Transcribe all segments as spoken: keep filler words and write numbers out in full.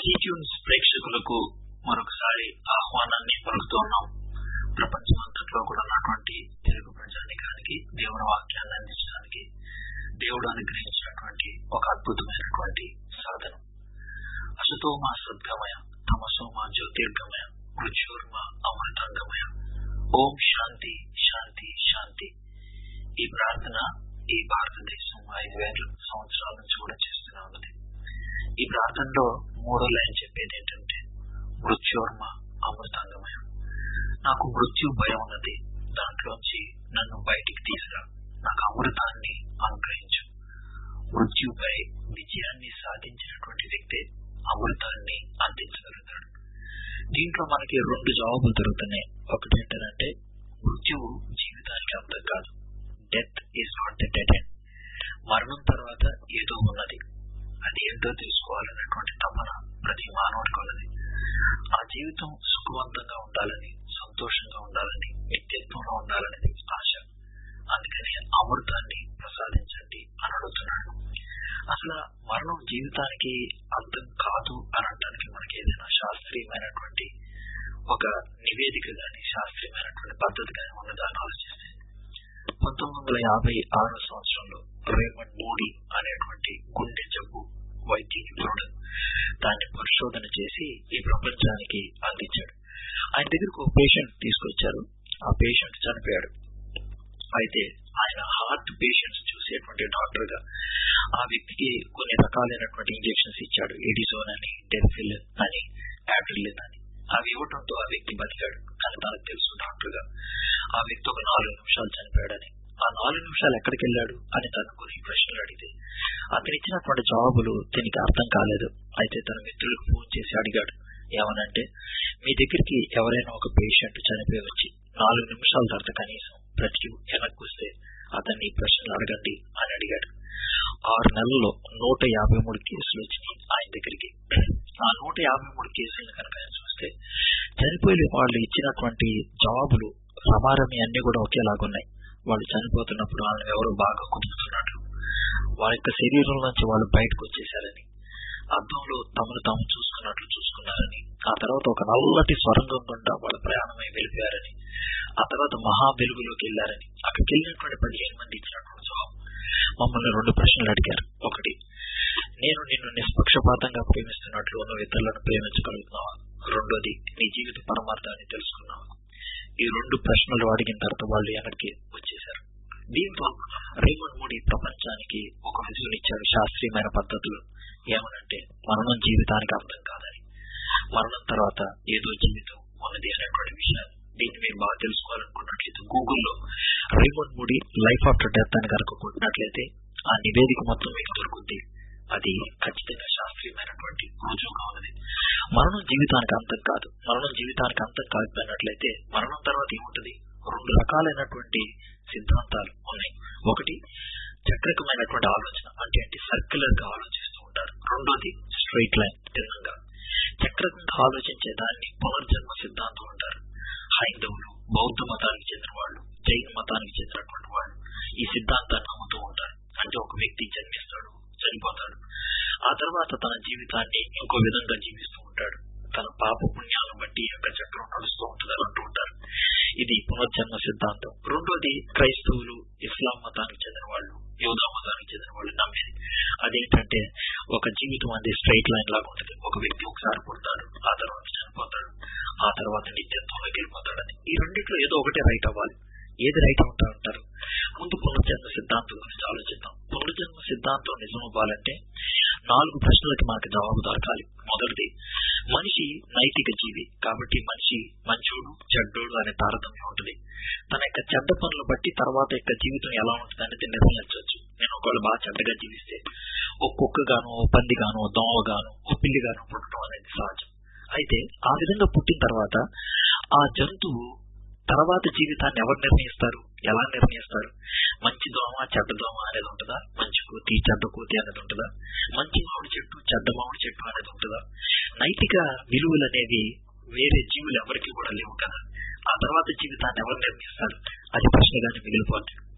సీట్యూన్స్ ప్రేక్షకులకు మరొకసారి ఆహ్వానాన్ని పలుకుతున్నాం. ప్రపంచమంతట్లో కూడా ఉన్నటువంటి తెలుగు ప్రజానికానికి దేవుని వాక్యాన్ని అందించడానికి దేవుడు అనుగ్రహించినటువంటి ఒక అద్భుతమైనటువంటి సాధనం. అసతోమ సద్గమయ, తమసోమ జ్యోతిర్గమయ, మృత్యోర్మ అమృతాంగమయ. ఓం శాంతి శాంతి శాంతి. ఈ ప్రార్థన ఈ భారతదేశం ఐదు వేల సంవత్సరాల నుంచి కూడా చేస్తూనే ఉన్నది. ఈ ప్రార్థనలో మూడో లైన్ చెప్పేది ఏంటంటే మృత్యోర్మ అమృతాంగమయ. నాకు మృత్యు భయం ఉన్నది, దాంట్లోంచి నన్ను బయటికి తీసుకురా, నాకు అమృతాన్ని అనుగ్రహించు. మృత్యుపై విజయాన్ని సాధించినటువంటి వ్యక్తే అమృతాన్ని అందించగలుగుతాడు. దీంట్లో మనకి రెండు జవాబులు దొరుకుతున్నాయి. ఒకటి ఏంటంటే మృత్యువు జీవితానికి అంతం కాదు. Death is not the dead end. మరణం తర్వాత ఏదో ఉన్నది, అది ఏంటో తెలుసుకోవాలన్నటువంటి తపన ప్రతి మానవుడికి ఉన్నది. ఆ జీవితం సుఖవంతంగా ఉండాలని, సంతోషంగా ఉండాలని, వ్యక్తిత్వంలో ఉండాలనేది ఆశ. అందుకని అమృతాన్ని ప్రసాదించండి అని అడుగుతున్నాడు. అసలు మరణం జీవితానికి అర్థం కాదు అని అనడానికి మనకి ఏదైనా శాస్త్రీయమైనటువంటి ఒక నివేదిక కానీ శాస్త్రీయమైనటువంటి పద్ధతి కానీ ఉన్నదాన్ని ఆలోచిస్తే, పంతొమ్మిది వందల యాభై ఆరో సంవత్సరంలో రేమండ్ మూడీ అనేటువంటి గుండె జబ్బు వైద్య నిపుణుడు దాన్ని పరిశోధన చేసి ఈ ప్రపంచానికి అందించాడు. ఆయన దగ్గరకు ఒక పేషెంట్ తీసుకొచ్చారు. ఆ పేషెంట్ చనిపోయాడు. అయితే ఆయన హార్ట్ పేషెంట్స్ చూసేటువంటి డాక్టర్ గా ఆ వ్యక్తికి కొన్ని రకాలైనటువంటి ఇంజెక్షన్స్ ఇచ్చాడు. ఎడిజోన్ అని, డెల్ఫిల్ అని, యాడ్రిలిన్ అని. అవి ఇవ్వడంతో ఆ వ్యక్తి బతికాడు. కానీ తనకు తెలుసు డాక్టర్ గా ఆ వ్యక్తి ఒక నాలుగు నిమిషాలు చనిపోయాడని. ఆ నాలుగు నిమిషాలు ఎక్కడికి వెళ్ళాడు అని తను కొన్ని ప్రశ్నలు అడిగితే అతను ఇచ్చినటువంటి జవాబులు దీనికి అర్థం కాలేదు. అయితే తన మిత్రులకు ఫోన్ చేసి అడిగాడు, ఏమనంటే, మీ దగ్గరికి ఎవరైనా ఒక పేషెంట్ చనిపోయి వచ్చి నాలుగు నిమిషాల తర్వాత కనీసం బ్రతికి వెనక్కి వస్తే అతన్ని ప్రశ్నలు అడగండి అని అడిగాడు. ఆరు నెలల్లో నూట యాభై మూడు కేసులు వచ్చినాయి ఆయన దగ్గరికి. ఆ నూట యాభై మూడు కేసులను కనుక చూస్తే చనిపోయే వాళ్ళు ఇచ్చినటువంటి జవాబులు సమారమి అన్ని కూడా ఒకేలాగున్నాయి. వాళ్ళు చనిపోతున్నప్పుడు వాళ్ళని ఎవరు బాగా కుదురుతున్నట్లు, వాళ్ళ యొక్క శరీరం నుంచి వాళ్ళు బయటకు వచ్చేసారని, అద్దంలో తమను తాము చూసుకున్నట్లు చూసుకున్నారని, ఆ తర్వాత ఒక నల్లటి స్వరంగం గుండా వాళ్ళ ప్రయాణమై వెళ్ళిపోయారని, ఆ తర్వాత మహా వెలుగులోకి వెళ్ళారని. అక్కడికి వెళ్ళినటువంటి పదిహేను మంది ఇచ్చినటువంటి జవాబు మమ్మల్ని రెండు ప్రశ్నలు అడిగారు. ఒకటి, నేను నిన్ను నిష్పక్షపాతంగా ప్రేమిస్తున్నట్లు నువ్వు ఇతరులను ప్రేమించగలుగుతున్నావా? రెండోది, నీ జీవిత పరమార్థాన్ని తెలుసుకున్నావా? ఈ రెండు ప్రశ్నలు అడిగిన తర్వాత వాళ్ళు వెనక్కి వచ్చేశారు. దీంతో రేమండ్ మూడీ ప్రపంచానికి ఒక విజునిచ్చాడు శాస్త్రీయమైన పద్ధతులు. ఏమనంటే, మరణం జీవితానికి అర్థం కాదని, మరణం తర్వాత ఏదో జీవితం ఉన్నది అనేటువంటి విషయాన్ని. దీన్ని మీరు బాగా తెలుసుకోవాలనుకున్నట్లయితే గూగుల్లో Raymond Moody life after death అని కనుక కొట్టినట్లయితే ఆ నివేదిక మొత్తం మీకు దొరుకుతుంది. అది ఖచ్చితంగా శాస్త్రీయమైనటువంటి రుజువుగా ఉన్నది. మరణం జీవితానికి అంతం కాదు. మరణం జీవితానికి అంతం కాకపోయినట్లయితే మరణం తర్వాత ఏముంటది? రెండు రకాలైనటువంటి సిద్ధాంతాలు ఉన్నాయి. ఒకటి, చక్రకమైనటువంటి ఆలోచన, అంటే అంటే సర్క్యులర్ గా ఆలోచిస్తూ ఉంటారు. రెండోది స్ట్రైట్ లైన్, తిన్నంగా. చక్రకంగా ఆలోచించే దాన్ని పునర్జన్మ సిద్ధాంతం అంటారు. హైందవులు, బౌద్ధ మతానికి చెందిన వాళ్ళు, జైన మతానికి చెందినటువంటి వాళ్ళు ఈ సిద్ధాంతాన్ని నమ్ముతూ ఉంటారు. అంటే ఒక వ్యక్తి జన్మిస్తాడు, చనిపోతాడు, ఆ తర్వాత తన జీవితాన్ని ఇంకో విధంగా జీవిస్తూ ఉంటాడు. తన పాప పుణ్యాలను బట్టి యొక్క చక్రం నడుస్తూ ఉంటుందని అంటూ ఉంటారు. ఇది పునర్జన్మ సిద్ధాంతం. రెండోది, క్రైస్తవులు, ఇస్లాం మతానికి చెందిన వాళ్ళు, యోధా మతానికి చెందిన వాళ్ళు నమ్మేది అదేంటంటే ఒక జీవితం అనేది స్ట్రైట్ లైన్ లాగా ఉంటుంది. ఒక వ్యక్తి ఒకసారి పుడతాడు, ఆ తర్వాత చనిపోతాడు, ఆ తర్వాత నిత్యత్వంలోకి వెళ్ళిపోతాడని. ఈ రెండిట్లో ఏదో ఒకటే రైట్ అవ్వాలి. ఏది రైట్ అవుతా ఉంటారు? ముందు పునర్జన్మ సిద్ధాంతం గురించి ఆలోచిద్దాం. పునర్జన్మ సిద్ధాంతం నిజం అవ్వాలంటే నాలుగు ప్రశ్నలకి మనకి జవాబు దొరకాలి. మొదటిది, మనిషి నైతిక జీవి కాబట్టి మనిషి మంచోడు చెడ్డోడు అనే తారతమ్యం ఉంటుంది. తన యొక్క చెడ్డ పనులు బట్టి తర్వాత యొక్క జీవితం ఎలా ఉంటుంది అనేది నిర్ణయించవచ్చు. నేను ఒకవేళ బాగా చెడ్డగా జీవిస్తే ఓ కుక్క గాను, ఓ పంది గాను, ఓ దోమ గాను, ఓ పిల్లి గాను పుట్టడం అనేది సహజం. అయితే ఆ విధంగా పుట్టిన తర్వాత ఆ జంతువు తర్వాత జీవితాన్ని ఎవరు నిర్ణయిస్తారు, ఎలా నిర్ణయిస్తారు? మంచి దోమ చెడ్డ దోమ అనేది ఉంటుందా? మంచి కోతి చెడ్డ కోతి అనేది ఉంటుందా? మంచి మామిడి చెట్టు చెడ్డ మామిడి చెట్టు అనేది ఉంటుందా? నైతిక విలువలు అనేవి వేరే జీవులు ఎవరికి కూడా లేవు కదా. ఆ తర్వాత జీవితాన్ని ఎవరు నిర్ణయిస్తారు? అది ప్రశ్నగానే మిగిలిపోతుంది.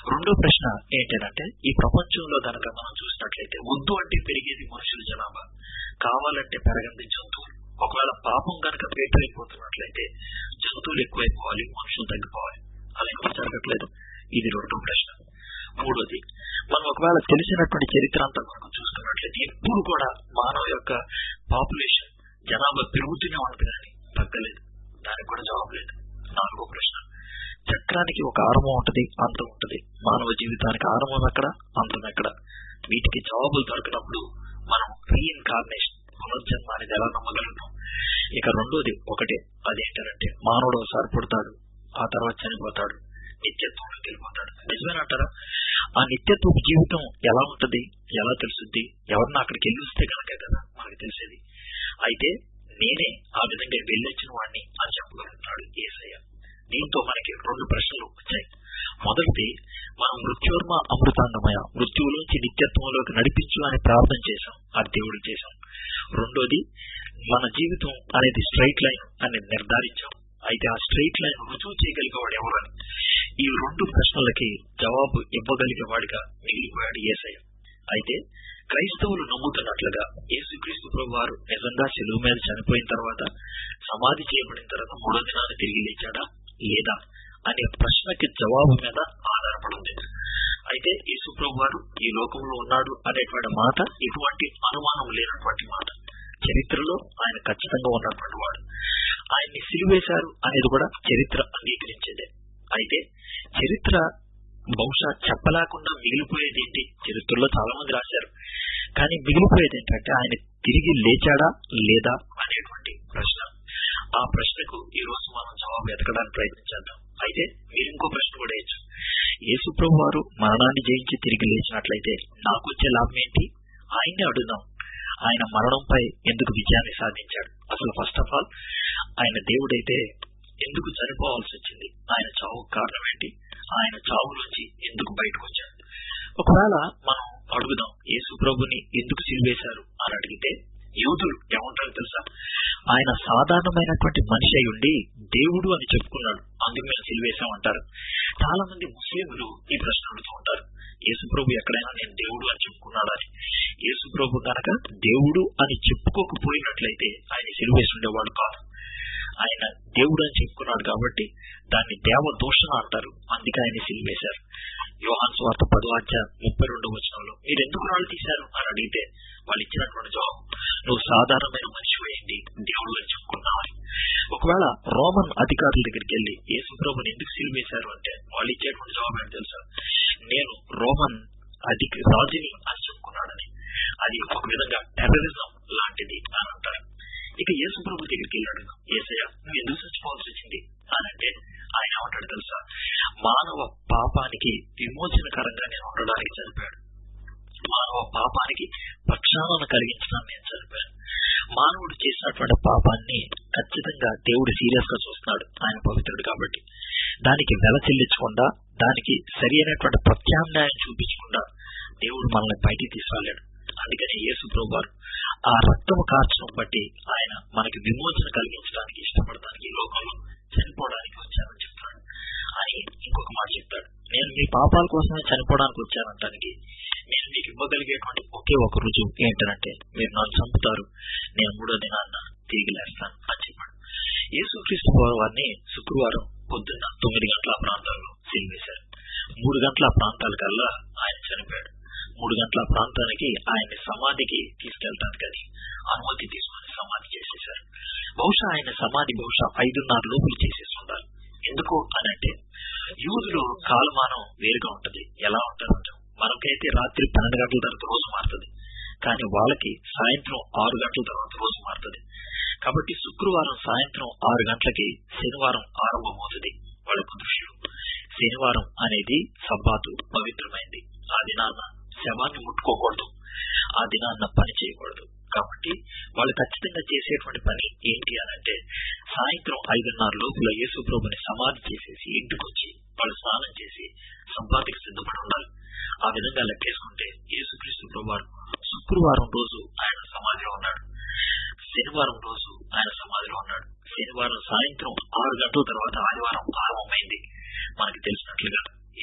రెండో ప్రశ్న ఏంటంటే, ఈ ప్రపంచంలో కనుక మనం చూసినట్లయితే వద్దు అంటే పెరిగేది మనుషుల జనాభా, కావాలంటే పెరగంది జంతువులు. ఒకవేళ పాపం కనుక పేటరైపోతున్నట్లయితే జంతువులు ఎక్కువైపోవాలి, మనుషులు తగ్గిపోవాలి. అలా ఎందుకు జరగట్లేదు? ఇది రెండో ప్రశ్న. మూడోది, మనం ఒకవేళ తెలిసినటువంటి చరిత్ర అంతా మనం చూసుకున్నట్లయితే ఎప్పుడు కూడా మానవ యొక్క పాపులేషన్ జనాభా పెరుగుతూనే ఉంటుంది కానీ తగ్గలేదు. దానికి కూడా జవాబు లేదు. నాలుగో ప్రశ్న, చక్రానికి ఒక ఆరంభం ఉంటుంది, అంతం ఉంటుంది. మానవ జీవితానికి ఆరంభం ఎక్కడ, అంతం ఎక్కడ? వీటికి జవాబులు దొరికినప్పుడు మనం రీఇన్కార్నేషన్, పునర్జన్మ అనేది ఎలా నమ్మగలుగుతాం? ఇక రెండోది ఒకటే, అదేంటంటే మానవుడు ఒకసారి పుడతాడు, ఆ తర్వాత చనిపోతాడు, నిత్యత్వంలోకి వెళ్ళిపోతాడు. నిజమేనంటారా? ఆ నిత్యత్వపు జీవితం ఎలా ఉంటది, ఎలా తెలుసుద్ది? ఎవరన్నా అక్కడికి వెళ్ళి వస్తే కనుక కదా మనకు తెలిసేది. అయితే నేనే ఆ విధంగా వెళ్ళొచ్చిన వాడిని అని చెప్పగలుగుతున్నాడు యేసయ్య. దీంతో మనకి రెండు ప్రశ్నలు వచ్చాయి. మొదటిది, మనం మృత్యోర్మ అమృతాంగమయ, మృత్యువులోంచి నిత్యత్వంలోకి నడిపించు అని ప్రార్థన చేశాం, అది దేవుడు చేశాం. రెండోది, మన జీవితం అనేది స్ట్రైట్ లైన్ అని నిర్ధారించాం. అయితే ఆ స్ట్రైట్ లైన్ రుజువు చేయగలిగేవాడు ఎవరని ఈ రెండు ప్రశ్నలకి జవాబు ఇవ్వగలిగేవాడిగా మిగిలిపోయాడు యేసయ్య. అయితే క్రైస్తవులు నమ్ముతున్నట్లుగా యేసుక్రీస్తు ప్రభు వారు నిజంగా శిలువ మీద చనిపోయిన తర్వాత, సమాధి చేయబడిన తర్వాత మూడో దినాన్ని తిరిగి లేచాడా లేదా అనే ప్రశ్నకి జవాబు మీద ఆధారపడింది. అయితే యేసు ప్రభు వారు ఈ లోకంలో ఉన్నాడు అనేటువంటి మాట ఇటువంటి అనుమానం లేనటువంటి మాట. చరిత్రలో ఆయన ఖచ్చితంగా ఉన్నటువంటి వాడు. ఆయన్ని సిలువేశారు అనేది కూడా చరిత్ర అంగీకరించేదే. అయితే చరిత్ర బహుశా చెప్పలేకుండా మిగిలిపోయేది ఏంటి? చరిత్రలో చాలా మంది రాశారు, కానీ మిగిలిపోయేది ఏంటంటే ఆయన తిరిగి లేచాడా లేదా అనేటువంటి ప్రశ్న. ఆ ప్రశ్నకు ఈ రోజు మనం జవాబు ఎతకడానికి ప్రయత్నించేద్దాం. అయితే మీరు ఇంకో ప్రశ్న కూడా వేయచ్చు, యేసు ప్రభు వారు మరణాన్ని జయించి తిరిగి లేచినట్లయితే నాకు వచ్చే లాభం ఏంటి? ఆయన్ని అడుగుదాం. ఆయన మరణంపై ఎందుకు విజయాన్ని సాధించాడు? అసలు ఫస్ట్ ఆఫ్ ఆల్ ఆయన దేవుడైతే ఎందుకు చనిపోవాల్సి వచ్చింది? ఆయన చావు కారణం ఏంటి? ఆయన చావు నుంచి ఎందుకు బయటకు వచ్చాడు? ఒకవేళ మనం అడుగుదాం, యేసు ప్రభుని ఎందుకు సిలువేశారు అని అడిగితే యూదులు ఏమంటారు తెలుసా? ఆయన సాధారణమైనటువంటి మనిషి అయి ఉండి దేవుడు అని చెప్పుకున్నాడు, అందుకు మేము సిలువేశామంటారు. చాలా మంది ముస్లింలు ఈ ప్రశ్న అడుగుతూ ఉంటారు, యేసు ప్రభు ఎక్కడైనా నేను దేవుడు అని చెప్పుకున్నాడని. యేసు ప్రభు కనుక దేవుడు అని చెప్పుకోకపోయినట్లయితే ఆయన సిలువేసి ఉండేవాడు కాదు. ఆయన దేవుడు అని చెప్పుకున్నాడు కాబట్టి దాన్ని దేవ దూషణ అంటారు, అందుకే ఆయన సిలువేశారు. యోహాను సువార్త పదో అధ్యాయం ముప్పై రెండో వచనంలో మీరు ఎందుకు రాళ్ళు తీశారు అని అడిగితే వాళ్ళు ఇచ్చినటువంటి జవాబు, నువ్వు సాధారణమైన మనిషి అయింది దేవుడు అని చెప్పుకున్నావని. ఒకవేళ రోమన్ అధికారుల దగ్గరికి వెళ్ళి యేసు ప్రభుని ఎందుకు సిలువేశారు అంటే వాళ్ళు ఇచ్చేటువంటి జవాబు ఏంటి తెలుసా? నేను రోమన్ అధిక రాజుని అని చెప్పుకున్నాడని. అది ఒక విధంగా టెర్రరిజం లాంటిది అని అంటారు. ఇక యేసు ప్రభు దగ్గరికి వెళ్ళాడు, యేసయ్య నువ్వు ఎందుకు చచ్చిపోవాల్సి వచ్చింది అని అంటే ఆయన ఏమంటాడు తెలుసా? మానవ పాపానికి విమోచనకరంగా నేను ఉండడానికి చనిపోయాడు. మానవ పాపానికి ప్రక్షాళన కలిగించడానికి నేను చనిపోయాను. మానవుడు చేసినటువంటి పాపాన్ని ఖచ్చితంగా దేవుడు సీరియస్ గా చూస్తున్నాడు, ఆయన పవిత్రుడు కాబట్టి. దానికి వెల చెల్లించకుండా, దానికి సరి అయినటువంటి ప్రత్యామ్నాయం చూపించకుండా దేవుడు మనల్ని బయటికి తీసుకెళ్ళాడు. అందుకని యేసు ప్రభు వారు ఆ రక్తము కార్చడం బట్టి ఆయన మనకి విమోచన కలిగించడానికి ఇష్టపడడానికి ఈ లోకంలో చనిపోవడానికి వచ్చానని చెప్తాడు. అని ఇంకొక మాట చెప్తాడు, నేను మీ పాపాల కోసమే చనిపోవడానికి వచ్చానంటానికి నేను మీకు ఇవ్వగలిగేటువంటి ఒకే ఒక రుజువు ఏంటంటే మీరు నన్ను చంపుతారు, నేను మూడో దినాన్న తిరిగి లేస్తాను అని చెప్పాడు. యేసుక్రీస్తు వారిని శుక్రవారం పొద్దున్న తొమ్మిది గంటల ప్రాంతాల్లో సిలువేశారు. మూడు గంటల ప్రాంతాల కల్లా ఆయన చనిపోయాడు. మూడు గంటల ప్రాంతానికి ఆయన్ని సమాధికి తీసుకెళ్ళటానికి అని అనుమతి తీసుకుని సమాధి చేసేశారు. బహుశా ఆయన సమాధి బహుశా ఐదున్నర లోపులు చేసేసి ఉండాలి. ఎందుకు అని అంటే యూదులు కాలమానం వేరుగా ఉంటది. ఎలా ఉంటుందంటే మనకైతే రాత్రి పన్నెండు గంటల తర్వాత రోజు మారుతుంది, కానీ వాళ్ళకి సాయంత్రం ఆరు గంటల తర్వాత రోజు మారుతుంది. కాబట్టి శుక్రవారం సాయంత్రం ఆరు గంటలకి శనివారం ఆరంభమవుతుంది వాళ్ళ దృష్టిలో. శనివారం అనేది సబ్బాతు, పవిత్రమైంది. ఆ దినాన్న శవాన్ని ముట్టుకోకూడదు, ఆ దినాన్న పని చేయకూడదు. కాబట్టి వాళ్ళు ఖచ్చితంగా చేసేటువంటి పని ఏంటి అని అంటే సాయంత్రం ఐదున్నర లోపల యేసు ప్రభుని సమాధి చేసేసి ఇంటికి వచ్చి వాళ్ళు స్నానం చేసి సబ్బాతుకి సిద్ధపడి ఉండాలి. ఆ విధంగా లెక్కేసుకుంటే యేసుక్రీస్తు ప్రభువారు శుక్రవారం రోజు ఆయన సమాధిలో ఉన్నాడు, శనివారం రోజు ఆయన సమాధిలో ఉన్నాడు. శనివారం సాయంత్రం ఆరు గంటల తర్వాత ఆదివారం ఆరంభమైంది. మనకి తెలిసినట్లుగా యేసుక్రీస్తు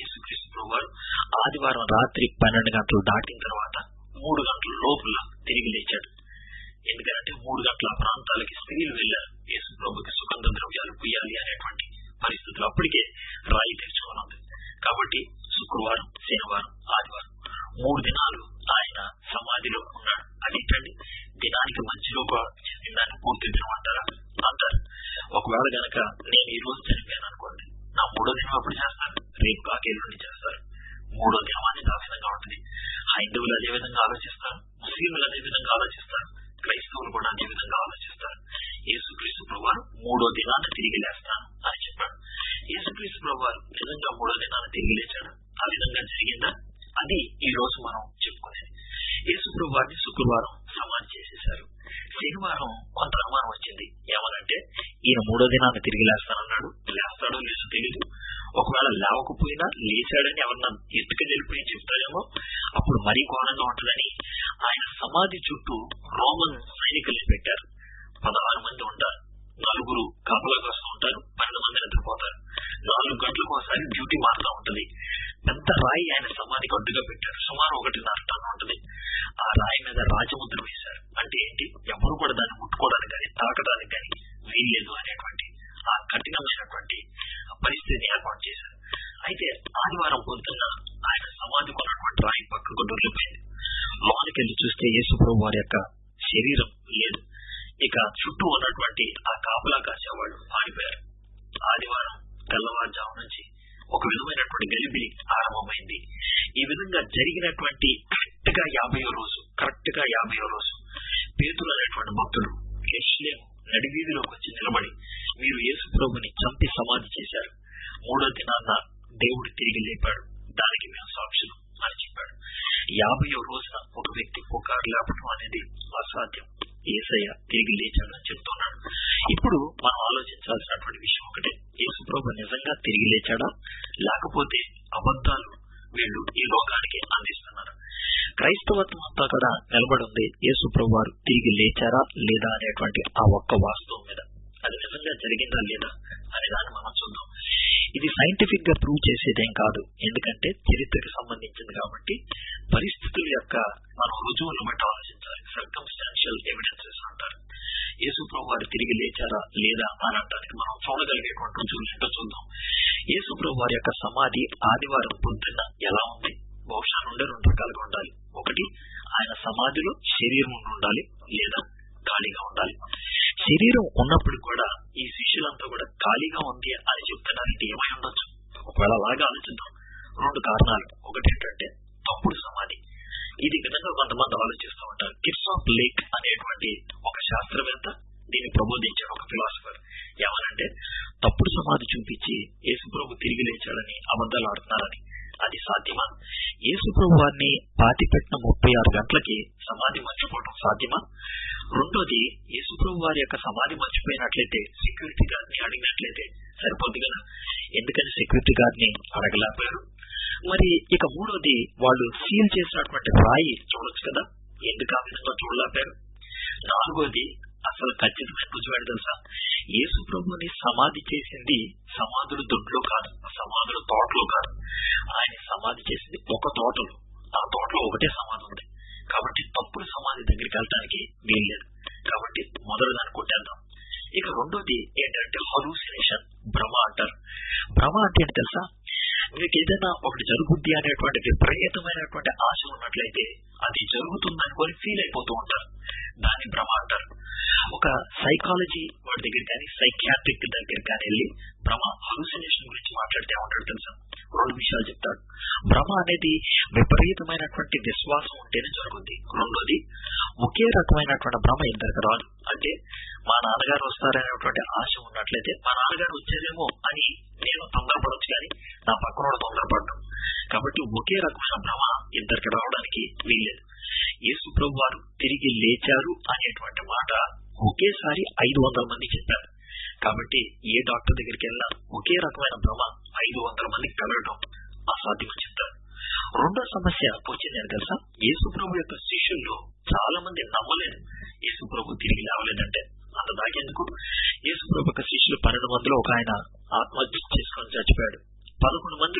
యేసుప్రభు వారు ఆదివారం రాత్రి పన్నెండు గంటలు దాటిన తర్వాత మూడు గంటల లోపల తిరిగి లేచాడు. ఎందుకంటే మూడు గంటల ప్రాంతాలకి స్త్రీలు వెళ్లారు యేసుప్రభుకి సుగంధ ద్రవ్యాలు పూయాలి అనేటువంటి పరిస్థితులు. అప్పటికే రాయి తెరుచుకొని ఉంది. కాబట్టి శుక్రవారం, శనివారం, ఆదివారం మూడు దినాలు ఆయన సమాధిలో ఉన్నాడు. అదేంటండి, దినానికి మధ్యలో దాన్ని పూర్తి దినం అంటారా? అంటారు. ఒకవేళ గనక నేను ఈ రోజు చనిపోయాను అనుకోండి, నా మూడో దినం అప్పుడు చేస్తారు, రేపు కాకేళ్ళుండి చేస్తారు. మూడో దినం అనేది ఆ విధంగా ఉంటుంది. హైందవులు అదే విధంగా ఆలోచిస్తారు, ముస్లింలు అదే విధంగా ఆలోచిస్తారు, క్రైస్తవులు కూడా అదే విధంగా ఆలోచిస్తారు. యేసుక్రీస్తు ప్రభువారు మూడో దినాన్ని తిరిగి లేస్తాను అని చెప్పాడు. యేసుక్రీస్తు ప్రభువారు నిజంగా మూడో దినాన్ని తిరిగి లేచాడు. ఆ విధంగా జరిగిందా? అది ఈ రోజు మనం చెప్పుకునేది. యేసు ప్రభువారిని శుక్రవారం సమాధి చేసేశారు. శనివారం కొంత అనుమానం వచ్చింది. ఏమనంటే, ఈయన మూడో దినాన్ని తిరిగి లేస్తానన్నాడు, లేస్తాడో లేదో తెలియదు. ఒకవేళ లేవకపోయినా లేచాడని ఎవరన్నా ఎత్తుకు వెళ్ళిపోయి చెప్తాడేమో, అప్పుడు మరీ ఘోరంగా ఉంటుందని ఆయన సమాధి చుట్టూ రోమన్ సైనికుల్ని పెట్టారు. పదహారు మంది ఉంటారు. నలుగురు కాపలా కోసం ఉంటారు, పన్నెండు మంది నిద్రపోతారు. నాలుగు గంటలకు ఒకసారి డ్యూటీ మారుతూ ఉంటది. పెద్ద రాయి ఆయన సమాధికి అడ్డుగా పెట్టారు. సుమారు ఒకటిన్నర టన్ను ఉంటుంది. ఆ రాయి మీద రాజముద్ర వేశారు. అంటే ఏంటి, ఎవరు కూడా దాన్ని ముట్టుకోవడానికి కానీ తాకడానికి కానీ వీల్లేదు అనేటువంటి ఆ కఠినమైనటువంటి పరిస్థితిని ఏర్పాటు చేశారు. అయితే ఆదివారం పొద్దున్న ఆయన సమాధి కొన్నటువంటి రాయి పక్కకు దొరికిపోయింది. లోనికి వెళ్ళి చూస్తే యేసు ప్రభు వారి యొక్క శరీరం లేదు. ఇక చుట్టూ ఉన్నటువంటి ఆ కాపలా కాసేవాళ్ళు పారిపోయారు. ఆదివారం తెల్లవారుజాము నుంచి ఒక విధమైనటువంటి గలిబిలి ఆరంభమైంది. ఈ విధంగా జరిగినటువంటి కరెక్ట్ గా యాభైవ రోజు కరెక్ట్ గా యాభైవ రోజు పేతురు అనేటువంటి భక్తుడు యెరూషలేము నడివీధిలోకి వచ్చి నిలబడి, మీరు యేసు ప్రభుని చంపి సమాధి చేశారు, మూడో దినాన్న దేవుడు తిరిగి లేపాడు, దానికి మేము సాక్షులు అని చెప్పాడు. యాభైవ రోజున ఒక వ్యక్తి పుకారు లేపడం అనేది అసాధ్యం. యేసయ్య తిరిగి లేచాడు అని చెప్తున్నాడు. ఇప్పుడు మనం ఆలోచించాల్సినటువంటి విషయం ఒకటే, యేసు ప్రభు నిజంగా తిరిగి లేచాడా, లేకపోతే అబద్ధాలు వీళ్ళు ఈ లోకానికి అందిస్తున్నారు? క్రైస్తవత్వం అంతా కూడా నిలబడి ఉంది యేసు ప్రభు వారు తిరిగి లేచారా లేదా అనేటువంటి ఆ ఒక్క వాస్తవం మీద. అది నిజంగా జరిగిందా లేదా అనే దాన్ని మనం చూద్దాం. ఇది సైంటిఫిక్ గా ప్రూవ్ చేసేదేం కాదు, ఎందుకంటే చరిత్రకు సంబంధించింది కాబట్టి పరిస్థితుల యొక్క మనం రుజువులను బట్టి ఆలోచించాలి. సర్కమ్స్టాన్షియల్ ఎవిడెన్సెస్ అంటారు. యేసు ప్రభు వారు తిరిగి లేచారా లేదా అని అనడానికి మనం చూడగలిగేటువంటి రుజువులు ఏంటో చూద్దాం. యేసు ప్రభు వారి యొక్క సమాధి ఆదివారం పొద్దున్న ఎలా ఉంది? బహుశా నుండి రెండు రకాలుగా ఉండాలి. ఒకటి, ఆయన సమాధిలో శరీరం ఉండాలి, లేదా ఖాళీగా ఉండాలి. శరీరం ఉన్నప్పుడు కూడా ఈ శిష్యులంతా కూడా ఖాళీగా ఉంది అని చెప్తున్నారంటే ఏమై ఉండొచ్చు? ఒకవేళ అలాగా ఆలోచిద్దాం. రెండు కారణాలు. ఒకటి ఏంటంటే తప్పుడు సమాధి. ఇది విధంగా కొంతమంది ఆలోచిస్తూ ఉంటారు. కిర్చాఫ్ లేక్ అనేటువంటి ఒక శాస్త్రవేత్త దీన్ని ప్రబోధించారు, ఒక ఫిలాసఫర్. ఏమనంటే, తప్పుడు సమాధి చూపించి యేసు ప్రభు తిరిగి లేచాడని అబద్ధాలు ఆడుతున్నారని. అది సాధ్యమా? యేసు ప్రభు వారిని పాతి పెట్టిన ముప్పై ఆరు గంటలకి సమాధి మర్చిపోవడం సాధ్యమా? రెండోది, యేసు ప్రభు వారి యొక్క సమాధి మర్చిపోయినట్లయితే సెక్యూరిటీ గార్డ్ ని అడిగినట్లయితే సరిపోద్ది కదా. ఎందుకని సెక్యూరిటీ గార్డ్ ని అడగలేకపోయారు? మరి ఇక మూడోది, వాళ్ళు సీల్ చేసినటువంటి రాయి చూడొచ్చు కదా, ఎందుకు ఆ విధంగా చూడలేపారు? నాలుగోది, అసలు ఖచ్చితమైన రుజువు తెలుసా? యేసు ప్రభుని సమాధి చేసింది సమాధుల దొడ్లో కాదు, సమాధుల తోటలో కాదు. ఆయన సమాధి చేసింది ఒక తోటలో. ఆ తోటలో ఒకటే సమాధి ఉంది. కాబట్టి తప్పుడు సమాధి దగ్గరికి వెళ్ళడానికి వీల్లేదు. కాబట్టి మొదటి దాన్ని కొట్టేద్దాం. ఇక రెండోది ఏంటంటే హలూసినేషన్, భ్రమ అంటారు. భ్రమ అంటే ఏంటి తెలుసా? మీకు ఏదైనా ఒకటి జరుగుద్ది అనేటువంటి విపరీతమైనటువంటి ఆశ ఉన్నట్లయితే అది జరుగుతుందనుకొని ఫీల్ అయిపోతూ ఉంటారు. దాన్ని భ్రమ అంటారు. ఒక సైకాలజీ వాడి దగ్గర కానీ సైకియాట్రిక్ దగ్గర కానీ వెళ్ళి భ్రమ, హలూసినేషన్ గురించి మాట్లాడితే ఏమంటాడు తెలుసా? రెండు విషయాలు చెప్తాడు. భ్రమ అనేది విపరీతమైనటువంటి విశ్వాసం ఉంటేనే జరుగుద్ది. రెండోది, ఒకే రకమైనటువంటి భ్రమ ఇద్దరికి రాదు. అంటే మా నాన్నగారు వస్తారనేటువంటి ఆశ ఉన్నట్లయితే మా నాన్నగారు వచ్చేదేమో అని నేను తొందరపడవచ్చు, కానీ నా పక్కన తొందరపడ్డం. కాబట్టి ఒకే రకమైన భ్రమ ఇద్దరికి రావడానికి వీల్లేదు. యేసు ప్రభు వారు తిరిగి లేచారు అనేటువంటి మాట ఒకేసారి ఐదు వందల మంది చెప్పారు. కాబట్టి ఏ డాక్టర్ దగ్గరికి వెళ్ళినా ఒకే రకమైన భ్రమ ఐదు వందల మందికి కలగడం అసాధ్యమని చెప్తారు. రెండో సమస్య వచ్చింది తెలుసా? యేసు ప్రభు యొక్క శిష్యుల్లో చాలా మంది నమ్మలేదు యేసు ప్రభు తిరిగి లేవలేదంటే. అంత దాకేందుకు, యేసు ప్రభు యొక్క శిష్యులు పన్నెండు మందిలో ఒక ఆయన ఆత్మహత్య చేసుకొని చచ్చిపోయాడు. పదకొండు మందిలో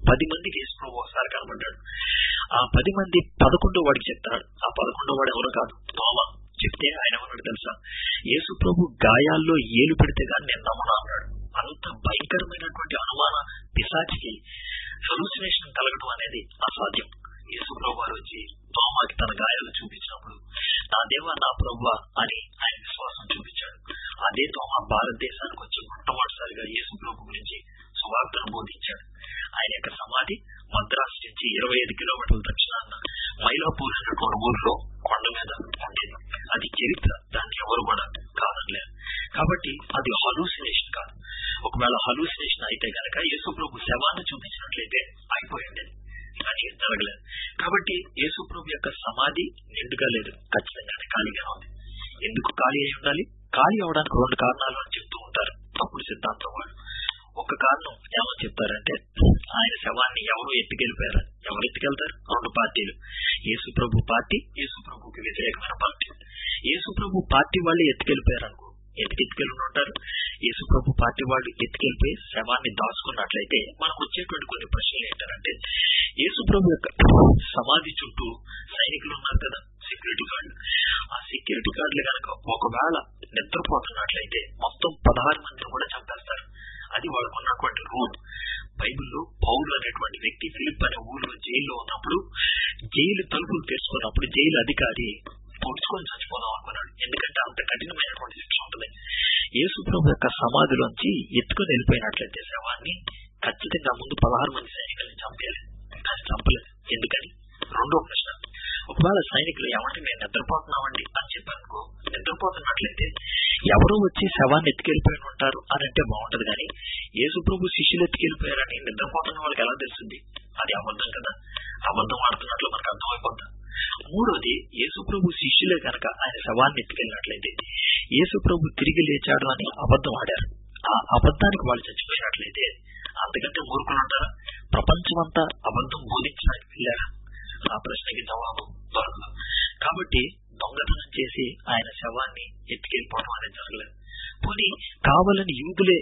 పది మందికి యేసు ప్రభు ఒకసారి కనబడ్డాడు. ఆ పది మంది పదకొండో వాడికి చెప్తాడు. ఆ పదకొండో వాడు ఎవరు కాదు, తోమా. చెప్తే ఆయన ఏమన్నాడు తెలుసా? యేసు ప్రభు గాయాల్లో ఏలు పెడితే కానీ నేను నమ్మను అన్నాడు. అంత భయంకరమైనటువంటి అనుమాన పిశాచికి హెలూసినేషన్ కలగడం అనేది అసాధ్యం. యేసు ప్రభు వారు వచ్చి తోమాకి తన గాయాలు చూపించినప్పుడు నా దేవా నా ప్రభువా అని ఆయన విశ్వాసం చూపించాడు. అదే తోమా భారతదేశానికి వచ్చి మొట్టమొదటిసారిగా యేసు ప్రభు గురించి సువార్తను బోధించాడు. ఆయన యొక్క సమాధి మద్రాసు నుంచి ఇరవై ఐదు కిలోమీటర్ల దక్షిణాన మైలాపూర్ అనేటువంటి ఊర్లో కొండ మీద ఉండేది. అది చరిత్ర, దాన్ని ఎవరు కూడా కాదనలేరు. కాబట్టి అది హలూసినేషన్ కాదు. ఒకవేళ హలూసినేషన్ అయితే కనుక యేసు ప్రభు శవాన్ని చూపించినట్లయితే అయిపోయింది, కానీ జరగలేదు. కాబట్టి యేసు ప్రభు యొక్క సమాధి నిండుగా లేదు, ఖచ్చితంగానే ఖాళీగా ఉంది. ఎందుకు ఖాళీ అయి ఉండాలి? ఖాళీ అవడానికి రెండు కారణాలు అని చెప్తూ ఉంటారు తప్పుడు సిద్ధాంతం వాళ్ళు. ఒక కారణం ఏమని చెప్తారంటే ఆయన శవాన్ని ఎవరు ఎత్తుకెళ్ళిపోయారు. ఎవరు ఎత్తుకెళ్తారు? రెండు పార్టీలు, యేసు ప్రభు పార్టీ, యేసు ప్రభుకి వ్యతిరేకమైన పార్టీ. యేసు ప్రభు పార్టీ వాళ్ళు ఎత్తుకెళ్ళిపోయారు అనుకో, ఎందుకు ఎత్తుకెళ్ళి ఉంటారు? యేసు ప్రభు పార్టీ వాళ్ళు ఎత్తుకెళ్ళిపోయి శవాన్ని దాచుకున్నట్లయితే మనకు వచ్చేటువంటి కొన్ని ప్రశ్నలు ఏంటంటే, యేసు ప్రభు యొక్క సమాధి చుట్టూ సైనికులు ఉన్నారు కదా, సెక్యూరిటీ గార్డులు. ఆ సెక్యూరిటీ గార్డులు కనుక ఒకవేళ నిద్రపోతున్నట్లయితే మొత్తం పదహారు మందిని కూడా చంపేస్తారు. అది వాళ్ళకు ఉన్నటువంటి రూల్. బైబిల్లో పౌలు అనేటువంటి వ్యక్తి ఫిలిప్ అనే ఊళ్ళో జైల్లో ఉన్నప్పుడు జైలు తలుపులు తెరుచుకున్నప్పుడు జైలు అధికారి పొడుచుకొని చచ్చిపోదాం అనుకున్నాడు. ఎందుకంటే అంత కఠినమైనటువంటి శిక్ష ఉంటుంది. యేసు ప్రభు యొక్క సమాధిలోంచి ఎత్తుకొని వెళ్ళిపోయినట్లయితే శవాన్ని ఖచ్చితంగా ముందు పదహారు మంది సైనికుల్ని చంపేయాలి, కానీ చంపలేదు. ఎందుకని? రెండో ప్రశ్న, ఒకవేళ సైనికులు ఏమంటే మేము నిద్రపోతున్నామండి అని చెప్పారనుకో, నిద్రపోతున్నట్లయితే ఎవరో వచ్చి శవాన్ని ఎత్తుకెళ్ళిపోయి ఉంటారు అని అంటే బాగుంటది. కానీ యేసు ప్రభు శిష్యులు ఎత్తుకెళ్ళిపోయారని నిద్రపోతున్న వాళ్ళకి ఎలా తెలుస్తుంది? అది అబద్ధం కదా, అబద్ధం ఆడుతున్నట్లు మనకు అర్థమైపోద్ది. మూడోది, యేసు ప్రభు శిష్యులే కనుక ఆయన శవాన్ని ఎత్తుకెళ్ళినట్లయితే యేసు ప్రభు తిరిగి లేచాడు అని అబద్ధం ఆడారు. ఆ అబద్ధానికి వాళ్ళు చచ్చిపోయినట్లయితే అంతకంటే మూర్ఖులు ఉంటారా? ప్రపంచం అంతా అబద్ధం బోధించడానికి వెళ్ళారా? ఆ ప్రశ్నకి జవాబు దొరకదు. కాబట్టి దొంగతనం చేసి ఆయన శవాన్ని ఎత్తుకెళ్ళిపోవడం అనేది జరగలేదు. పోనీ కావాలని యూదులే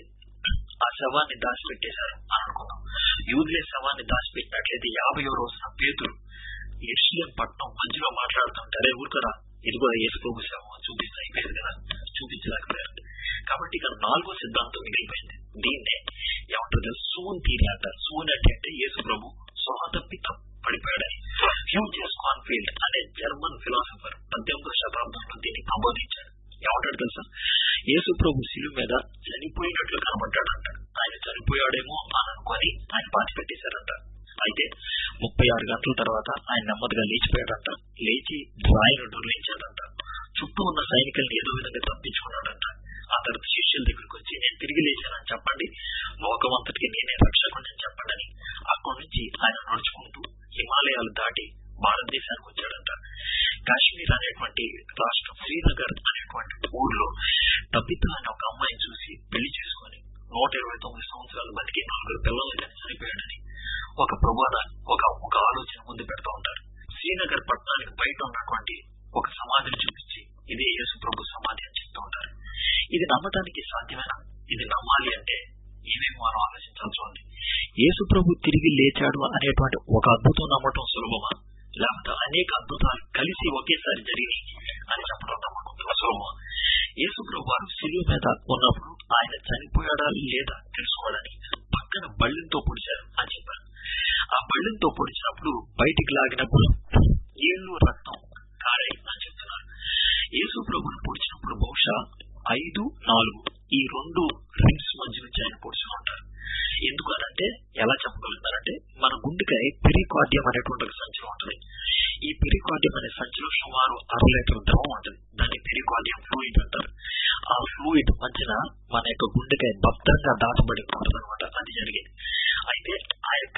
ఆ శవాన్ని దాచిపెట్టేశారు అని అనుకుందాం. యూదులే శవాన్ని దాచిపెట్టినట్లయితే యాభై రోజున పేతురు యెరూషలేము పట్టణం మధ్యలో మాట్లాడుతుంటారే, ఊరుకరా ఇది కూడా యేసు ప్రభు శవం చూపిస్తే అయిపోయేది కదా, చూపించలేకపోయారు. కాబట్టి ఇక నాలుగో సిద్ధాంతం మిగిలిపోయింది. దీన్నే ఏమంటారు? సూన్ థియరీ అంటారు. సూన్ అంటే అంటే యేసు ప్రభు సోహతప్పి పడిపోయాడని హ్యూజియస్ కాన్ఫీల్డ్ అనే జర్మన్ ఫిలాసఫర్ పద్దెనిమిదో శతాబ్దంలో దీన్ని ప్రబోధించాడు. ఏమంటాడు తెలుసా? యేసు ప్రభు శిలువ మీద చనిపోయినట్లు కనబడ్డాడంట. ఆయన చనిపోయాడేమో అని అనుకొని ఆయన పాతి పెట్టేశారంట. అయితే ముప్పై ఆరు గంటల తర్వాత ఆయన నెమ్మదిగా లేచిపోయాడంట. లేచి రాయిని డొర్లించాడంట. చుట్టూ ఉన్న సైనికుల్ని ఏదో విధంగా తప్పించుకున్నాడంట. ఆ తర్వాత శిష్యుల దగ్గరికి వచ్చి నేను తిరిగి లేచానని చెప్పండి, లోకమంతటికి నేనే రక్షకుడిని చెప్పండి అని అక్కడి నుంచి ఆయన నడుచుకుంటూ హిమాలయాలు దాటి భారతదేశానికి వచ్చాడంట. కాశ్మీర్ అనేటువంటి రాష్ట్రం శ్రీనగర్ అనేటువంటి ఊర్లో తబితా అనే ఒక అమ్మాయిని చూసి పెళ్లి చేసుకుని నూట ఇరవై తొమ్మిది సంవత్సరాలు బతికి నలుగురు పిల్లల్ని చనిపోయాడని ఒక ప్రబోధ ఒక ఒక ఆలోచన ముందు పెడతా ఉంటారు. శ్రీనగర్ పట్టణానికి బయట ఉన్నటువంటి ఒక సమాధిని చూపించి ఇదే యేసు ప్రభు సమాధి అని చెప్తూ ఉంటారు. ఇది నమ్మటానికి సాధ్యమేనా? ఇది నమ్మాలి అంటే ఏమేమి మనం ఆలోచించాల్సి ఉంది. యేసు ప్రభు తిరిగి లేచాడు అనేటువంటి ఒక అద్భుతం నమ్మటం సులభమా, లేకపోతే అనేక అద్భుతాలు కలిసి ఒకేసారి జరిగి అని చెప్పడం నమ్మకం సులభమా? యేసు ప్రభు వారు శిలువ మీద ఉన్నప్పుడు ఆయన చనిపోయాడా లేదా తెలుసుకోవాలని పక్కన బళ్ళంతో పొడిచారు అని చెప్పారు. ఆ బళ్ళంతో పొడిచినప్పుడు బయటికి లాగినప్పుడు ఏళ్ళు రక్తం కారాయి అని చెప్తున్నారు. యేసు ప్రభుని పొడిచినప్పుడు బహుశా ఐదు నాలుగు ఈ రెండు రింగ్స్ మధ్య నుంచి ఆయన పొడిచి ఉంటారు. ఎందుకు అనంటే ఎలా చెప్పగలుగుతారంటే మన గుండెకాయ పెరికార్డియం అనేటువంటి ఒక సంచిలో ఉంటుంది. ఈ పెరికార్డియం అనే సంచిలో సుమారు అర లీటర్ ద్రవం ఉంటుంది. దాన్ని పెరికార్డియం ఫ్లూయిడ్ అంటారు. ఆ ఫ్లూయిడ్ మధ్యన మన యొక్క గుండెకాయ భద్రంగా దాటబడి ఉంటుంది అనమాట. అది జరిగేది. అయితే ఆ యొక్క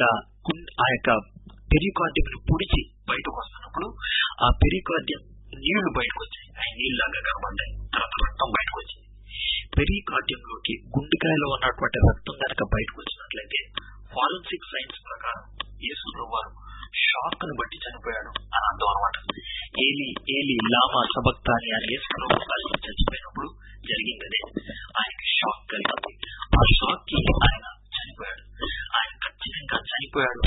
ఆ యొక్క పెరికార్డియం ని పొడిచి బయటకు వస్తున్నప్పుడు ఆ పెరికార్డియం నీళ్లు బయటకు వచ్చాయి. ఆ నీళ్ళలాగా కనబడ్డాయి. తర్వాత రక్తం బయటకు వచ్చింది. పెరికార్డియంలోకి గుండెకాయలో ఉన్నటువంటి రక్తం కనుక బయటకు వచ్చినట్లయితే ఫారెన్సిక్ సైన్స్ ప్రకారం యేసు ప్రభువారు షాక్ ను బట్టి చనిపోయాడు అని అర్థం అనమాట. ఏలి ఏలి లామా సబక్తాని అని యేసు ప్రభు చచ్చిపోయినప్పుడు జరిగింది. ఆయనకి షాక్ కలిగింది. ఆ షాక్ కి ఆయన చనిపోయాడు. ఆయన ఖచ్చితంగా చనిపోయాడు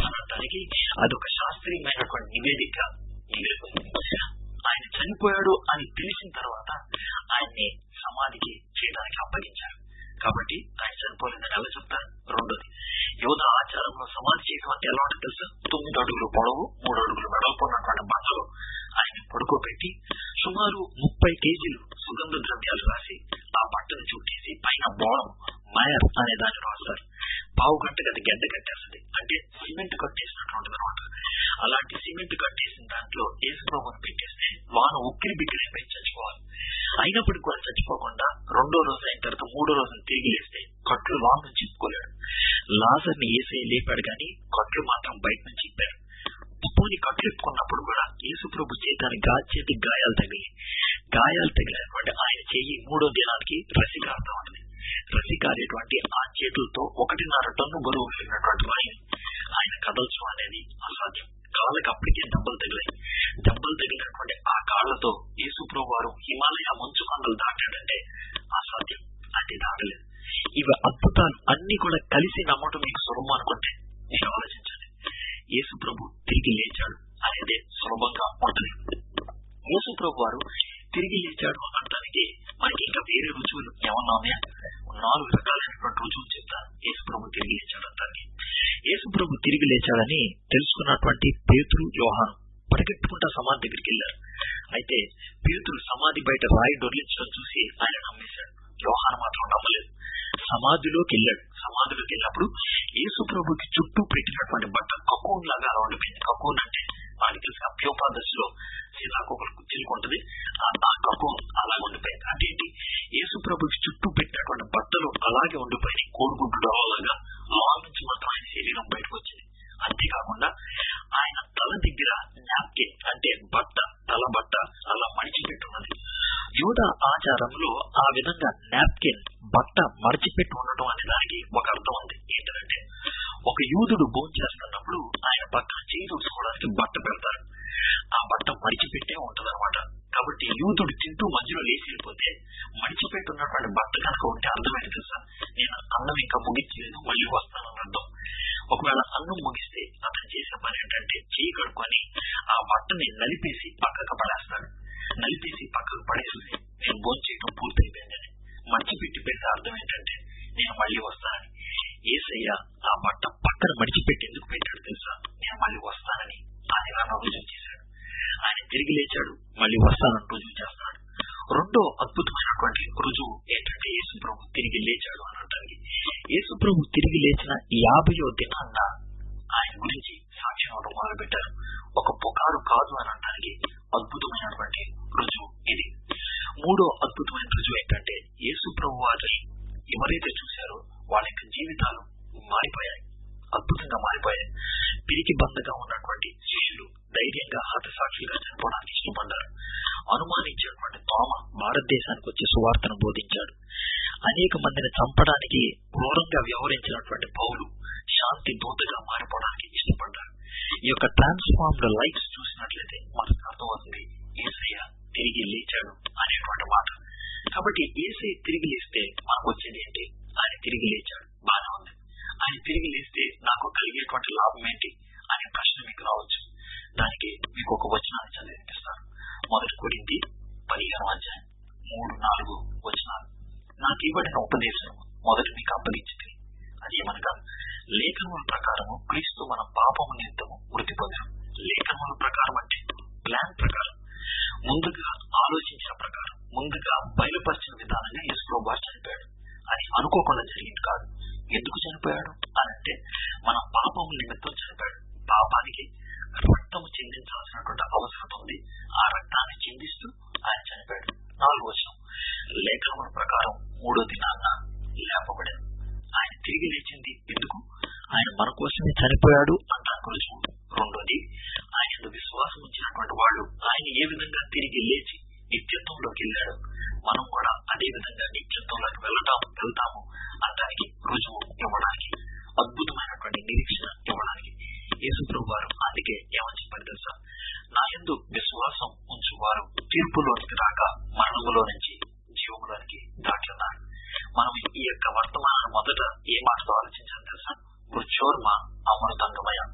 అదొక శాస్త్రీయమైనటువంటి నివేదిక మిగిలిపోయింది. ఆయన చనిపోయాడు అని తెలిసిన తర్వాత ఆయన్ని సమాధికి చేయడానికి అప్పగించారు. కాబట్టి ఆయన చనిపోలేదని ఎలా చెప్తారు? రెండోది, యోధ ఆచారంలో సమాధి చేయడం అంటే ఎలా ఉంటుంది తెలుసా? తొమ్మిది అడుగులు పొడవు, మూడు అడుగులు వెడల్పు ఉన్నటువంటి బండలో ఆయన పడుకోబెట్టి సుమారు ముప్పై కేజీలు సుగంధ ద్రవ్యాలు రాసి ఆ బట్టను చుట్టేసి పైన బోళం మయర్ అనే దాన్ని రాస్తారు. పావు గంటకి అది గడ్డ కట్టేస్తుంది, అంటే సిమెంట్ కట్టేసినటువంటి అనమాట. అలాంటి సిమెంట్ కట్టేసిన దాంట్లో యేసుప్రభుని పెట్టేస్తే వాన ఉక్కిరి బిక్కిరి అయిపోయి చచ్చిపోవాలి. అయినప్పటికీ కూడా చచ్చిపోకుండా రెండో రోజు అయిన తర్వాత మూడో రోజున తిరిగి లేస్తే కట్లు వాన నుంచి ఇప్పుకోలేడు. లాజర్ని యేసయ్య లేపాడు కానీ కట్లు మాత్రం బయట నుంచి ఇప్పారు. పోని కట్లు ఇప్పుకున్నప్పుడు కూడా యేసుప్రభు చేతాన్ని గా చేతి గాయాలు తగిలి గాయాలు తగిలినటువంటి ఆయన చెయ్యి మూడో దినానికి రసి కారుతూ ఉంటుంది. రసి కారేటువంటి ఆ చేతులతో ఒకటిన్నర టన్ను బరువు కలిగినటువంటి వారిని ఆయన కదల్చడం అనేది అసాధ్యం. కాళ్ళకి అప్పటికే దెబ్బలు తగిలాయి. దెబ్బలు తగిలినటువంటి ఆ కాళ్లతో యేసుప్రభు వారు హిమాలయ మంచు కొండలు దాటాడంటే అసాధ్యం, అంటే దాటలేదు. ఇవి అద్భుతాలు అన్ని కూడా కలిసి నమ్మటం మీకు సులభం అనుకుంటే మీరు ఆలోచించండి. యేసుప్రభు తిరిగి లేచాడు అనేది సులభంగా ఉంటుంది. యేసుప్రభు వారు తిరిగి లేచాడు అనడానికి మనకి ఇంకా వేరే రుజువులు ఏమన్నా ఉన్నాయా? నాలుగు రకాలైనటువంటి రుజువులు చెప్తాను యేసుప్రభు తిరిగి లేచాడు అంటానికి. యేసుప్రభు తిరిగి లేచాడని తెలుసుకున్నటువంటి పేతురు, యోహాను పరిగెట్టుకుంటా సమాధి దగ్గరికి వెళ్ళారు. అయితే పేతురు సమాధి బయట రాయి డొర్లించడం చూసి ఆయన నమ్మేశాడు. యోహాను మాత్రం నమ్మలేదు. సమాధిలోకి వెళ్ళాడు. సమాధిలోకి వెళ్ళినప్పుడు యేసుప్రభుకి చుట్టూ పెట్టినటువంటి బట్ట కకోన్ లాగా అలా ఉండిపోయింది. కకోన్ అంటే మనకి తెలిసిన అప్యోపాదశలో సీతాకోకలు చిలుకుంటది, ఆ కకోన్ అలాగే ఉండిపోయింది. అంటే ఏంటి? యేసుప్రభుకి చుట్టూ పెట్టినటువంటి బట్టలు అలాగే ఉండిపోయింది. కోడిగుడ్డు అలాగా లోన నుంచి మాత్రం ఆయన శరీరం బయటకు వచ్చింది. అంతేకాకుండా ఆయన తల దగ్గర నాప్కిన్ అంటే బట్ట, తల బట్ట అలా మడిచిపెట్టున్నది. యూదా ఆచారంలో ఆ విధంగా నాప్కిన్ బట్ట మడిచిపెట్టి ఉండటం అనే దానికి ఒక అర్థం ఉంది. ఏంటంటే ఒక యూదుడు భోజనం చేస్తున్నప్పుడు ఆయన పక్కన చేయి చూసుకోవడానికి బట్ట పెడతారు. ఆ బట్ట మడిచిపెట్టే ఉంటది అనమాట. కాబట్టి యూదుడు తింటూ మధ్యలో లేచి వెళ్ళిపోతే మడిచిపెట్టి ఉన్నటువంటి బట్ట కనుక ఉంటే అర్థమైంది తెలుసా? నేను అన్నం ఇంకా ముగించలేదు, మళ్ళీ వస్తానని అర్థం. ఒకవేళ అన్నం ముగిస్తే అతను చేసిన పని ఏంటంటే చేయి కడుక్కొని ఆ బట్టని నలిపేసి పక్కకు పడేస్తాడు. నలిపేసి పక్కకు పడేసి నేను భోజనం చేయడం పూర్తయిపోయిందని మడిచిపెట్టి పెడితే అర్థం ఏంటంటే నేను మళ్ళీ వస్తానని. యేసయ్య ఆ బట్ట పక్కన మడిచిపెట్టి ఎందుకు పెట్టాడు తెలుసా? నేను మళ్ళీ వస్తానని ఆయన రుజువు చేశాడు. ఆయన తిరిగి లేచాడు, మళ్ళీ వస్తానని రుజువు చేస్తాడు. రెండో అద్భుతమైనటువంటి రుజువు ఏంటంటే యేసుప్రభు తిరిగి లేచాడు అనడానికి. యేసుప్రభు తిరిగి లేచిన యాభయో దినాన్న ఆయన గురించి సాక్ష్యం అవడం మొదలు పెట్టారు. ఒక పుకారు కాదు అని అనడానికి అద్భుతమైనటువంటి రుజువు ఇది. మూడో అద్భుతమైన రుజువు ఏంటంటే యేసుప్రభు వారిని ఎవరైతే చూశారో వాళ్ళ యొక్క జీవితాలు మారిపోయాయి, అద్భుతంగా మారిపోయాయి. పిరికి బందగా ఉన్నటువంటి శిష్యులు ధైర్యంగా హతసాక్షులుగా చనిపోవడానికి ఇష్టపడ్డారు. అనుమానించినటువంటి తోమ భారతదేశానికి వచ్చి సువార్తను బోధించాడు. అనేక మందిని చంపడానికి క్రూరంగా వ్యవహరించినటువంటి పౌలు శాంతి దూతగా మారిపోవడానికి ఇష్టపడ్డారు. ఈ యొక్క ట్రాన్స్ఫార్మ్డ్ లైఫ్స్ చూసినట్లయితే మనకు అర్థమవుతుంది యేసయ్య తిరిగి లేచాడు అనేటువంటి మాట. కాబట్టి యేసయ్య తిరిగి లేస్తే మనకు వచ్చేది ఏంటి? ఆయన తిరిగి లేచాడు, బాగా ఉంది. ఆయన తిరిగి లేస్తే నాకు కలిగేటువంటి లాభం ఏంటి అనే ప్రశ్న మీకు రావచ్చు. దానికి మీకు ఒక వచనాన్ని చదివిపిస్తాను. మొదటి కొరింథీ పదిహేను అధ్యాయం మూడు నాలుగు వచనాలు. నాకు ఇవ్వబడిన ఉపదేశం మొదటి మీకు అప్పగించింది. అదేమనగా లేఖనముల ప్రకారము క్రీస్తు మన పాపము నిమిత్తము మృతి పొందాం. లేఖనముల ప్రకారం అంటే ప్లాన్ ప్రకారం, ముందుగా ఆలోచించిన ప్రకారం, ముందుగా బయలుపరిచిన విధానంగా యేసుప్రభు వారు చనిపోయాడు. అని అనుకోకుండా జరిగింది కాదు. ఎందుకు చనిపోయాడు అని అంటే మన పాపము నిమిత్తం చనిపోయాడు. పాపానికి రక్తము చెందించాల్సినటువంటి అవసరం ఉంది. ఆ రక్తాన్ని చిందిస్తూ ఆయన చనిపోయాడు. నాలుగు వర్షం లేఖనముల ప్రకారం మూడో దినాన్న లేపబడాడు. ఆయన తిరిగి లేచింది ఎందుకు? ఆయన మన కోసమే చనిపోయాడు అంటాను రుజువు. రెండోది, ఆయన విశ్వాసం ఉంచినటువంటి వాళ్ళు ఆయన ఏ విధంగా తిరిగి లేచి నిత్యత్వంలోకి వెళ్ళాడు, మనం కూడా అదే విధంగా నిత్యత్వంలోకి వెళ్ళటం వెళ్తాము అనడానికి రుజువు ఇవ్వడానికి, అద్భుతమైనటువంటి నిరీక్షణ ఇవ్వడానికి యేసుప్రభు వారు అందుకే ఏమని చెప్పారు తెలుసా? నా యందు విశ్వాసం ఉంచువారు తీర్పులోనికి రాక మరణములో నుంచి జీవములోనికి దాటున్నారు. మనం ఈ యొక్క వర్తమానాన్ని మొదట ఏ మాటతో ఆలోచించాలి తెలుసా? మృత్యోర్మ అమృతంగమయ,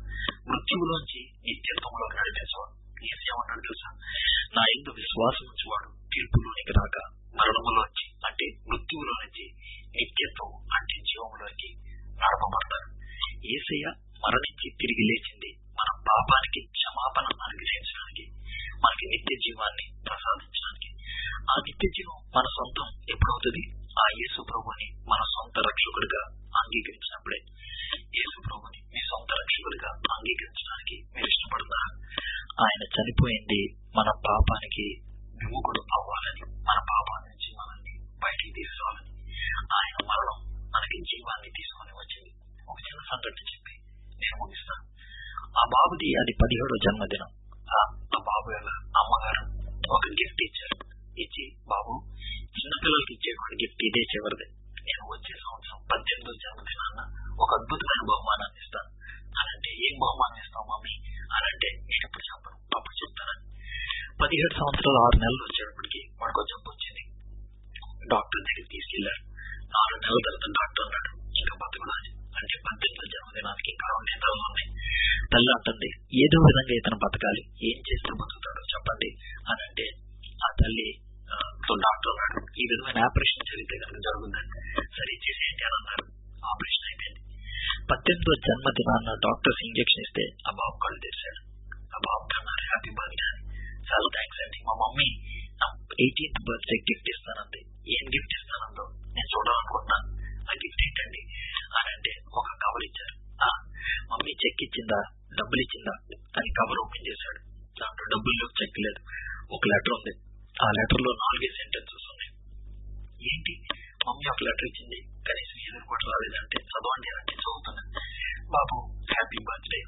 మృత్యువులోంచి నిత్యత్వంలోకి నడిపించేవాడు. ఏమన్నాడు తెలుసా? నా యందు విశ్వాసం ఉంచేవాడు తీర్పులోనికి రాక మరణములోంచి అంటే మృత్యువులో నుంచి నిత్యత్వం అంటే జీవంలోకి నడపబడతారు. యేసయ్య మరణించి తిరిగి లేచింది మన పాపానికి క్షమాపణ అనుగ్రహించడానికి, మనకి నిత్య జీవాన్ని ప్రసాదించడానికి. ఆ నిత్య జీవం మన సొంతం ఎప్పుడవుతుంది? ఆ యేసు ప్రభుని మన సొంత రక్షకుడిగా అంగీకరించినప్పుడే. యేసు ప్రభుని మీ సొంత రక్షకుడిగా అంగీకరించడానికి మీరు ఇష్టపడతారా? ఆయన చనిపోయింది మన పాపానికి విముఖుడు అవ్వాలని, మన పాపాల నుంచి మనల్ని బయటికి తీసుకోవాలని. ఆయన మరణం మనకి జీవాన్ని తీసుకొని వచ్చింది. ఒక చిన్న సంఘటన చెప్పి నేను ముగిస్తాను. ఆ బాబుది అది పదిహేడో జన్మదినం. ఆ బాబు యొక్క అమ్మగారు ఒక గిఫ్ట్ ఇచ్చారు. ఇచ్చి, బాబు చిన్నపిల్లలకి ఇచ్చే ఒక గిఫ్ట్ ఇదే చివరిదే, నేను వచ్చే సంవత్సరం పద్దెనిమిదో జన్మదినాన్న ఒక అద్భుతమైన బహుమానాన్ని ఇస్తాను అని అంటే, ఏం బహుమానం ఇస్తావు మమ్మీ అని అంటే, నేను ఇప్పుడు చెప్పను అప్పుడు చెప్తానని. పదిహేడు సంవత్సరాలు ఆరు నెలలు వచ్చేటప్పటికి మనకు జబ్బు వచ్చింది. డాక్టర్ దగ్గరికి తీసుకెళ్లారు. ఆరు నెలల తర్వాత డాక్టర్ అన్నాడు ఇంకా బతకడానికి, అంటే పద్దెనిమిదో జన్మదినానికి ఇంకా రెండు నెలలు ఉన్నాయి. తల్లి అంటుంది, ఏదో విధంగా ఇతను బతకాలి, ఏం చేస్తే బతుకుతాడో చెప్పండి అని అంటే, ఆ తల్లి డాక్టర్ అన్నాడు, ఈ విధమైన ఆపరేషన్ జరిగితే కనుక జరుగుతుందని. సరే చేసేయండి అని అన్నారు. ఆపరేషన్ అయిపోయింది. పద్దెనిమిదో జన్మదినాన్న డాక్టర్స్ ఇంజక్షన్ ఇస్తే ఆ బాబు కళ్ళు తెరిచాడు. ఆ బాబు కన్నారు, హ్యాపీ బర్త్డే అని. చాలా థ్యాంక్స్ అండి, మా మమ్మీ నా ఎయిటీన్త్ బర్త్డే గిఫ్ట్ ఇస్తానంది. ఏం గిఫ్ట్ ఇస్తానందో నేను చూడాలనుకుంటున్నాను, ఆ గిఫ్ట్ ఏంటండి అని అంటే, ఒక కవర్ ఇచ్చారు. మమ్మీ చెక్ ఇచ్చిందా, డబ్బులు ఇచ్చిందా అని కవర్ ఓపెన్ చేశాడు. దాంట్లో డబ్బులు చెక్ లేదు, ఒక లెటర్ ఉంది. ఆ లెటర్ లో నాలుగే సెంటెన్సెస్ ఉన్నాయి. ఏంటి, మమ్మీ ఒక లెటర్ ఇచ్చింది, కనీసం ఎదురు కూడా రాలేదంటే చదవండి అంటే చదువుతున్నాను. బాబు హ్యాపీ బర్త్డే,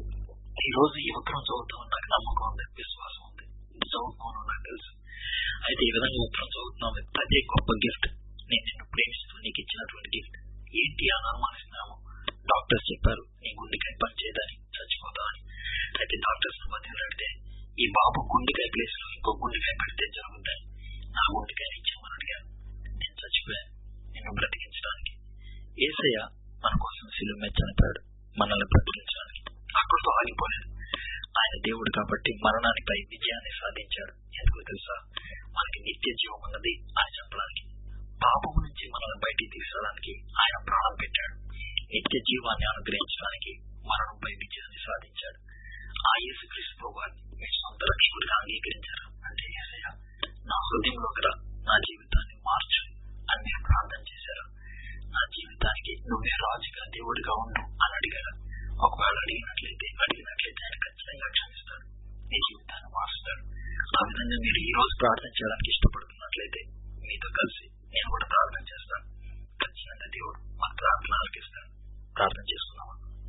ఈ రోజు ఈ ఉత్తరం చదువుతామని నాకు నమ్మకం ఉంది, విశ్వాసం ఉంది, చదువుతామని నాకు తెలుసు. అయితే ఈ విధంగా ఉత్తరం చదువుతున్నాం, అదే గొప్ప గిఫ్ట్, నేను నిన్ను ప్రేమిస్తూ నీకు ఇచ్చినటువంటి గిఫ్ట్. ఏంటి అని అనుమానిస్తున్నాము. డాక్టర్స్ చెప్పారు నీ గుండెకాయ పని చేయదని, చచ్చిపోతామని. అయితే డాక్టర్స్ మధ్యలో అడిగితే, ఈ బాబు గుండెకాయ ప్లేస్ లో ఇంకో గుండెకాయ పెడితే జరుగుతాయి, నా గుండెకాయ ఇచ్చామని అడిగాను. నేను చచ్చిపోయాను నిన్ను బ్రతికించడానికి. యేసయ్య మన కోసం శిలువ మీద చనిపోయాడు మనల్ని బ్రతికించడానికి. అక్కడితో ఆగిపోలేదు. ఆయన దేవుడు కాబట్టి మరణానిపై విజయాన్ని సాధించాడు. ఎందుకు తెలుసా? మనకి నిత్య జీవం ఉన్నది అని చెప్పడానికి. పాపము నుంచి మనల్ని బయటికి తీసుకోవడానికి ఆయన ప్రాణం పెట్టాడు. నిత్య జీవాన్ని అనుగ్రహించడానికి మరణంపై విజయాన్ని సాధించాడు. ఆ యేసుక్రీస్తు ప్రభువాన్ని మీ సొంత రక్షకుడిగా అంగీకరించారు అంటే, యేసయ్య నా హృదయంలోకి రా, నా జీవితాన్ని మార్చు అని మీరు ప్రార్థన చేశారు. నా జీవితానికి నువ్వే రాజుగా దేవుడిగా ఉండు అని అడిగారు. ఒకవేళ అడిగినట్లయితే అడిగినట్లయితే ఆయన ఖచ్చితంగా క్షమిస్తాడు, నీ జీవితాన్ని మారుస్తాడు. ఆ విధంగా మీరు ఈ రోజు ప్రార్థన చేయడానికి ఇష్టపడుతున్నట్లయితే మీతో కలిసి నేను కూడా ప్రార్థన చేస్తాను. ఖచ్చితంగా దేవుడు మా ప్రార్థన ఆలకిస్తాడు. ప్రార్థన చేసుకున్నామా?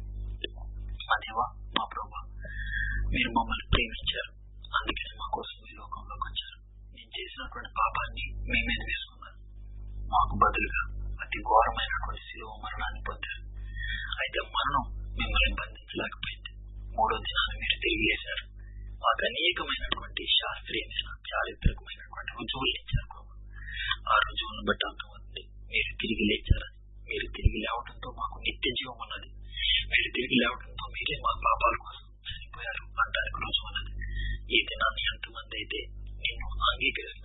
మా దేవా, మా ప్రభువా, మీరు మమ్మల్ని ప్రేమించారు, అందుకని మా కోసం ఈ లోకంలోకి వచ్చారు. నేను చేసినటువంటి పాపాన్ని మీ మీద వేసుకున్నారు. మాకు బదులుగా అతి ఘోరమైనటువంటి శిలువ మరణాన్ని పొందారు. అయితే మరణం మిమ్మల్ని బంధించలేకపోయింది. మూడో దినాన్ని మీరు తిరిగి లేచారు. మాకు అనేకమైనటువంటి శాస్త్రీయమైన చారిత్రకమైనటువంటి రుజువులు ఇచ్చారు. ఆ రుజువులను బట్టి అర్థమవుతుంది మీరు తిరిగి లేచారని. మీరు తిరిగి లేవడంతో మాకు నిత్య జీవం ఉన్నది. మీరు తిరిగి లేవడంతో మీరే మా పాపాల కోసం చనిపోయారు అంటానికి రుజువు ఉన్నది. ఈ దినాన్ని ఎంతమంది అయితే నిన్ను అంగీకరిస్తారు